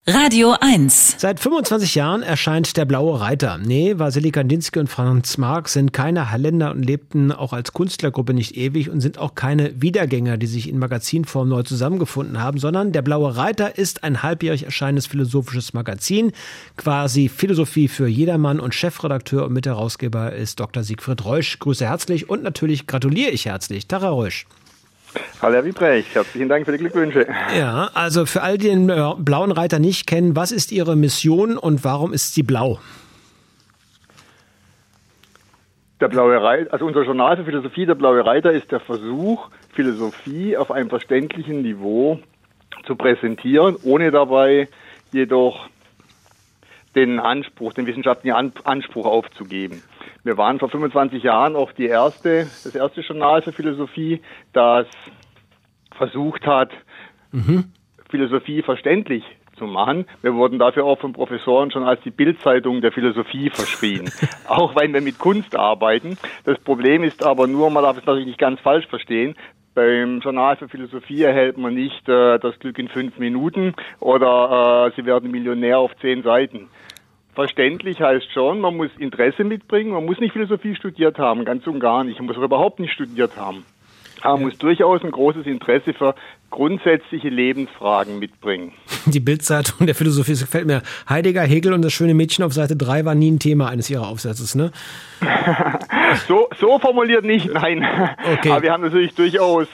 Radio 1. Seit 25 Jahren erscheint Der blaue Reiter. Nee, Wassily Kandinsky und Franz Marc sind keine Halländer und lebten auch als Künstlergruppe nicht ewig und sind auch keine Wiedergänger, die sich in Magazinform neu zusammengefunden haben, sondern Der blaue Reiter ist ein halbjährig erscheinendes philosophisches Magazin, quasi Philosophie für jedermann, und Chefredakteur und Mitherausgeber ist Dr. Siegfried Reusch. Grüße herzlich und natürlich gratuliere ich herzlich. Tag, Herr Reusch. Hallo Herr Wiebrecht, herzlichen Dank für die Glückwünsche. Ja, also für all die den blauen Reiter nicht kennen, was ist Ihre Mission und warum ist sie blau? Der blaue Reiter, also unser Journal für Philosophie, Der blaue Reiter, ist der Versuch, Philosophie auf einem verständlichen Niveau zu präsentieren, ohne dabei jedoch den wissenschaftlichen Anspruch aufzugeben. Wir waren vor 25 Jahren auch das erste Journal für Philosophie, das versucht hat, Philosophie verständlich zu machen. Wir wurden dafür auch von Professoren schon als die Bildzeitung der Philosophie verschrien. Auch weil wir mit Kunst arbeiten. Das Problem ist aber nur, man darf es natürlich nicht ganz falsch verstehen, beim Journal für Philosophie erhält man nicht das Glück in 5 Minuten oder Sie werden Millionär auf 10 Seiten. Verständlich heißt schon, man muss Interesse mitbringen, man muss nicht Philosophie studiert haben, ganz und gar nicht, man muss überhaupt nicht studiert haben. Aber man muss durchaus ein großes Interesse für grundsätzliche Lebensfragen mitbringen. Die Bildzeitung der Philosophie, das gefällt mir. Heidegger, Hegel und das schöne Mädchen auf Seite 3 war nie ein Thema eines Ihrer Aufsatzes, ne? So formuliert nicht, nein. Okay. Aber wir haben natürlich durchaus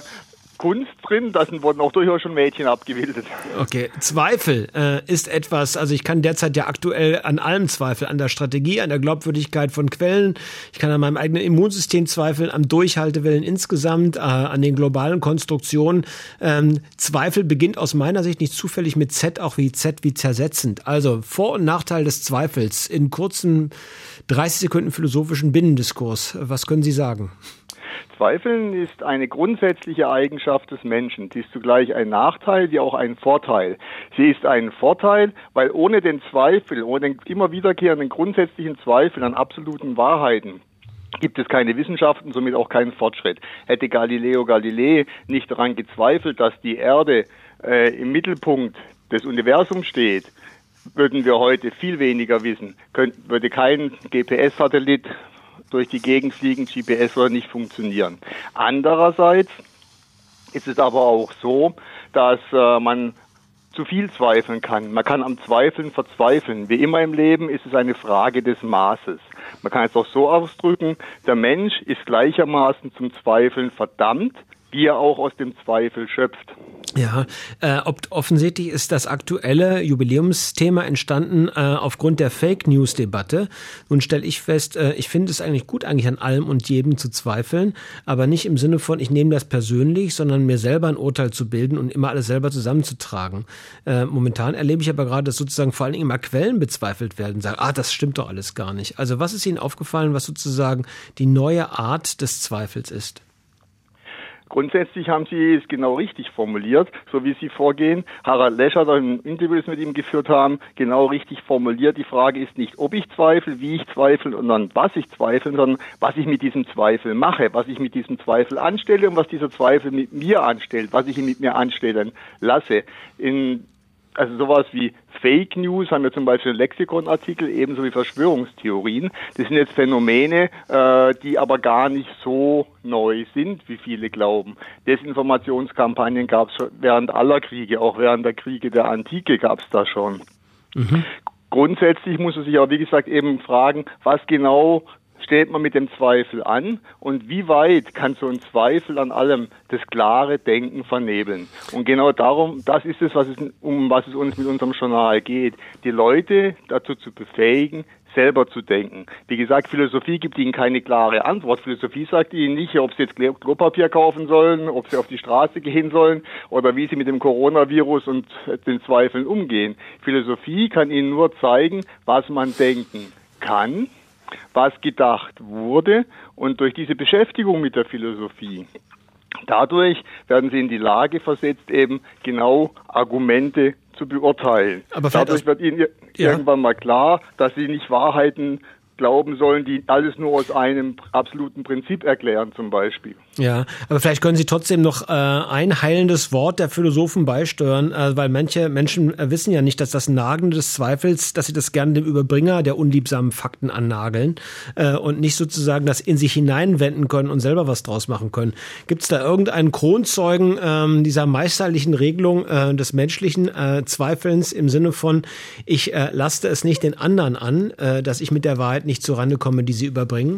Kunst drin, da wurden auch durchaus schon Mädchen abgebildet. Okay, Zweifel ist etwas, also ich kann derzeit ja aktuell an allem zweifeln, an der Strategie, an der Glaubwürdigkeit von Quellen, ich kann an meinem eigenen Immunsystem zweifeln, am Durchhaltewillen insgesamt, an den globalen Konstruktionen. Zweifel beginnt aus meiner Sicht nicht zufällig mit Z, auch wie Z wie zersetzend. Also Vor- und Nachteil des Zweifels in kurzen 30 Sekunden philosophischen Binnendiskurs. Was können Sie sagen? Zweifeln ist eine grundsätzliche Eigenschaft des Menschen. Sie ist zugleich ein Nachteil, wie auch ein Vorteil. Sie ist ein Vorteil, weil ohne den Zweifel, ohne den immer wiederkehrenden grundsätzlichen Zweifel an absoluten Wahrheiten gibt es keine Wissenschaft und somit auch keinen Fortschritt. Hätte Galileo Galilei nicht daran gezweifelt, dass die Erde im Mittelpunkt des Universums steht, würden wir heute viel weniger wissen. Würde kein GPS-Satellit durch die Gegend fliegen, GPS würde nicht funktionieren. Andererseits ist es aber auch so, dass man zu viel zweifeln kann. Man kann am Zweifeln verzweifeln. Wie immer im Leben ist es eine Frage des Maßes. Man kann es auch so ausdrücken, der Mensch ist gleichermaßen zum Zweifeln verdammt, wie er auch aus dem Zweifel schöpft. Ja, offensichtlich ist das aktuelle Jubiläumsthema entstanden aufgrund der Fake-News-Debatte. Nun stelle ich fest, ich finde es eigentlich gut, eigentlich an allem und jedem zu zweifeln, aber nicht im Sinne von, ich nehme das persönlich, sondern mir selber ein Urteil zu bilden und immer alles selber zusammenzutragen. Momentan erlebe ich aber gerade, dass sozusagen vor allen Dingen immer Quellen bezweifelt werden, sagen, das stimmt doch alles gar nicht. Also was ist Ihnen aufgefallen, was sozusagen die neue Art des Zweifels ist? Grundsätzlich haben Sie es genau richtig formuliert, so wie Sie vorgehen. Harald Lesch hat in Interviews mit ihm geführt haben, genau richtig formuliert. Die Frage ist nicht, ob ich zweifle, wie ich zweifle und dann was ich zweifle, sondern was ich mit diesem Zweifel mache, was ich mit diesem Zweifel anstelle und was dieser Zweifel mit mir anstellt, was ich ihn mit mir anstellen lasse. Also sowas wie Fake News haben wir zum Beispiel einen Lexikonartikel, ebenso wie Verschwörungstheorien. Das sind jetzt Phänomene, die aber gar nicht so neu sind, wie viele glauben. Desinformationskampagnen gab es schon während aller Kriege, auch während der Kriege der Antike gab es da schon. Grundsätzlich muss man sich aber, wie gesagt, eben fragen, was genau stellt man mit dem Zweifel an und wie weit kann so ein Zweifel an allem das klare Denken vernebeln? Und genau darum, das ist es, um was es uns mit unserem Journal geht, die Leute dazu zu befähigen, selber zu denken. Wie gesagt, Philosophie gibt ihnen keine klare Antwort. Philosophie sagt ihnen nicht, ob sie jetzt Klopapier kaufen sollen, ob sie auf die Straße gehen sollen oder wie sie mit dem Coronavirus und den Zweifeln umgehen. Philosophie kann ihnen nur zeigen, was man denken kann, was gedacht wurde, und durch diese Beschäftigung mit der Philosophie, dadurch werden sie in die Lage versetzt, eben genau Argumente zu beurteilen. Aber dadurch wird ihnen irgendwann mal klar, dass sie nicht Wahrheiten glauben sollen, die alles nur aus einem absoluten Prinzip erklären zum Beispiel. Ja, aber vielleicht können Sie trotzdem noch ein heilendes Wort der Philosophen beisteuern, weil manche Menschen wissen ja nicht, dass das Nagen des Zweifels, dass sie das gerne dem Überbringer der unliebsamen Fakten annageln und nicht sozusagen das in sich hineinwenden können und selber was draus machen können. Gibt es da irgendeinen Kronzeugen dieser meisterlichen Regelung des menschlichen Zweifelns im Sinne von, ich laste es nicht den anderen an, dass ich mit der Wahrheit nicht zurande komme, die sie überbringen?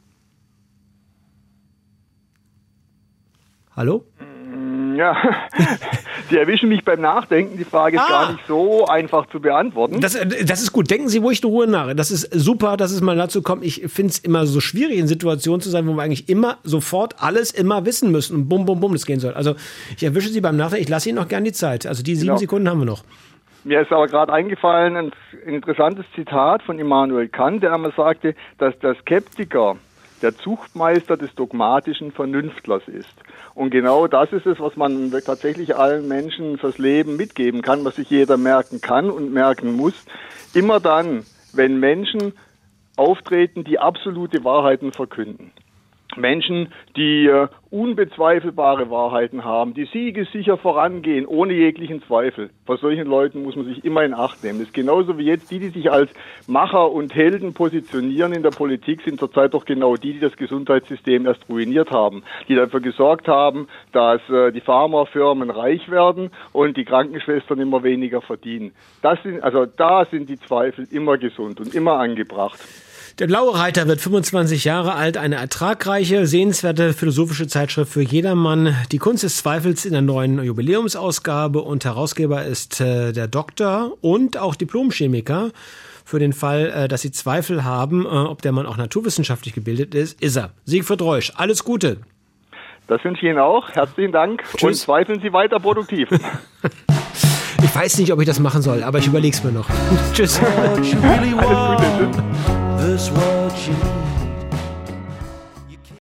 Hallo? Ja, Sie erwischen mich beim Nachdenken. Die Frage ist gar nicht so einfach zu beantworten. Das ist gut. Denken Sie ruhig in Ruhe nach. Das ist super, dass es mal dazu kommt. Ich finde es immer so schwierig, in Situationen zu sein, wo wir eigentlich immer sofort alles immer wissen müssen und bum, bum, bum, das gehen soll. Also ich erwische Sie beim Nachdenken. Ich lasse Ihnen noch gern die Zeit. Also die 7 Sekunden haben wir noch. Mir ist aber gerade eingefallen, ein interessantes Zitat von Immanuel Kant, der einmal sagte, dass der Skeptiker der Zuchtmeister des dogmatischen Vernünftlers ist. Und genau das ist es, was man tatsächlich allen Menschen fürs Leben mitgeben kann, was sich jeder merken kann und merken muss. Immer dann, wenn Menschen auftreten, die absolute Wahrheiten verkünden. Menschen, die unbezweifelbare Wahrheiten haben, die siegessicher vorangehen, ohne jeglichen Zweifel. Vor solchen Leuten muss man sich immer in Acht nehmen. Das ist genauso wie jetzt die sich als Macher und Helden positionieren in der Politik, sind zurzeit doch genau die das Gesundheitssystem erst ruiniert haben, die dafür gesorgt haben, dass die Pharmafirmen reich werden und die Krankenschwestern immer weniger verdienen. Da sind die Zweifel immer gesund und immer angebracht. Der Blaue Reiter wird 25 Jahre alt, eine ertragreiche, sehenswerte philosophische Zeitschrift für jedermann. Die Kunst des Zweifels in der neuen Jubiläumsausgabe und Herausgeber ist der Doktor und auch Diplomchemiker. Für den Fall, dass Sie Zweifel haben, ob der Mann auch naturwissenschaftlich gebildet ist, ist er. Siegfried Reusch, alles Gute. Das wünsche ich Ihnen auch. Herzlichen Dank. Tschüss. Und zweifeln Sie weiter produktiv. Ich weiß nicht, ob ich das machen soll, aber ich überlege es mir noch. Tschüss. Alles Gute. Tschüss. This what you